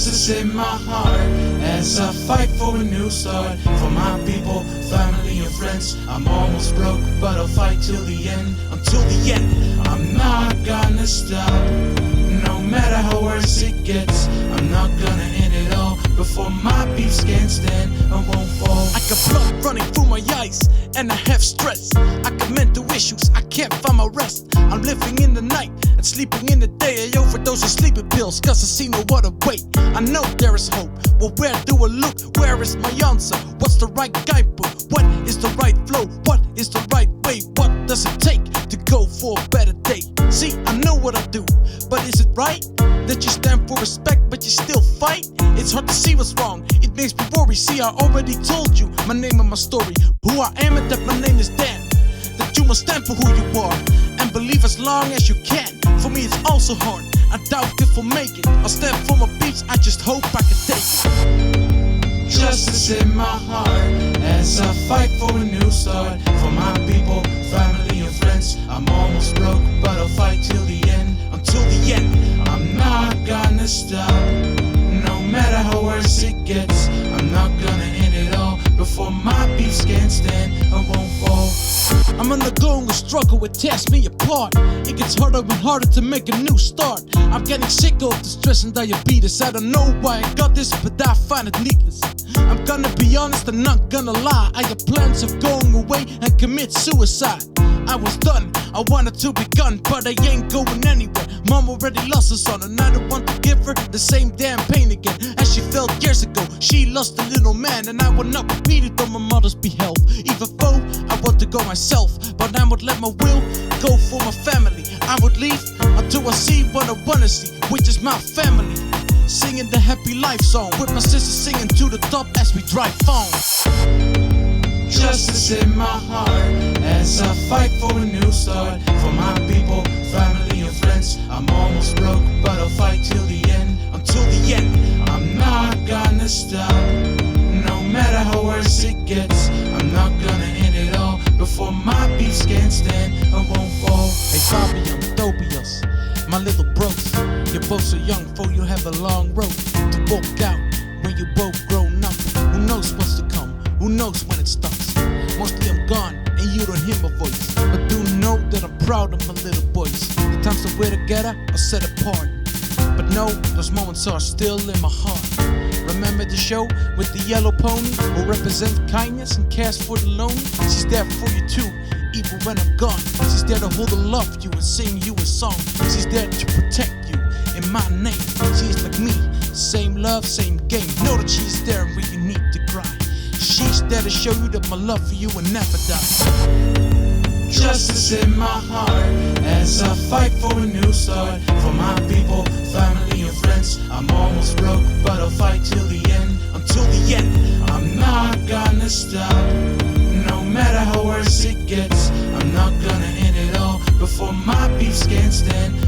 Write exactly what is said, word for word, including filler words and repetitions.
Justice in my heart as I fight for a new start. For my people, family and friends. I'm almost broke, but I'll fight till the end. Until the end, I'm not gonna stop. No matter how worse it gets, I'm not gonna end it all before my beefs can't stand and won't fall. I got blood running through my eyes and I have stress. I got mental issues, I can't find my rest. I'm living in the night and sleeping in the day. I overdose on sleeping pills cause I see no other way. I know there is hope, but where do I look? Where is my answer? What's the right guidebook? What is the right flow? What is the right way? What does it take to go for a better day? See, I know what I do, but is it right that you stand for respect but you still fight? It's hard to see what's wrong, it makes me worry. See, I already told you my name and my story, who I am and that my name is Dan. That you must stand for who you are and believe as long as you can. For me it's also hard, I doubt if I'll make it. I'll stand for my beats, I just hope I can take it. Justice in my heart as I fight for a new start. For my people, family and friends. I'm almost broke, but I'll fight till the end. Until the end, I'm not gonna stop. No matter how worse it gets, I'm not gonna end it all before my beefs can't stand and won't fall. I'm undergoing a struggle, it tears me apart. It gets harder and harder to make a new start. I'm getting sick of the stress and diabetes. I don't know why I got this, but I find it needless. I'm gonna be honest, I'm not gonna lie. I had plans of going away and commit suicide. I was done, I wanted to be gone, but I ain't going anywhere. Mom already lost her son, and I don't want to give her the same damn pain again as she felt years ago. She lost a little man, and I will not repeat it on my mother's behalf. Even though I want to go myself, but I would let my will go for my family. I would leave until I see what I wanna see, which is my family. Singing the happy life song with my sister singing to the top as we drive on. Justice in my heart as I fight for a new start. For my people, family and friends. I'm almost broke, but I'll fight till the end. Until the end, I'm not gonna stop. No matter how worse it gets, I'm not gonna end it all before my beefs can't stand and won't fall. Hey Fabian, Tobias, my little bros, you're both so young, for you have a long road to walk out when you both grown up. Who knows what's to come? Who knows when it stops? Mostly I'm gone and you don't hear my voice, but do know that I'm proud of my little boys. The times that we're together are set apart, but no, those moments are still in my heart. Remember the show with the yellow pony who represents kindness and cares for the lonely? She's there for you too, even when I'm gone. She's there to hold and love you and sing you a song. She's there to protect you in my name. She's like me, same love, same game. Know that she's there when you need to cry. She's there to show you that my love for you will never die. Justice in my heart as I fight for a new start. For my people, family and friends. I'm almost broke, but I'll fight till the end. Until the end, I'm not gonna stop. No matter how worse it gets, I'm not gonna end it all before my beefs can't stand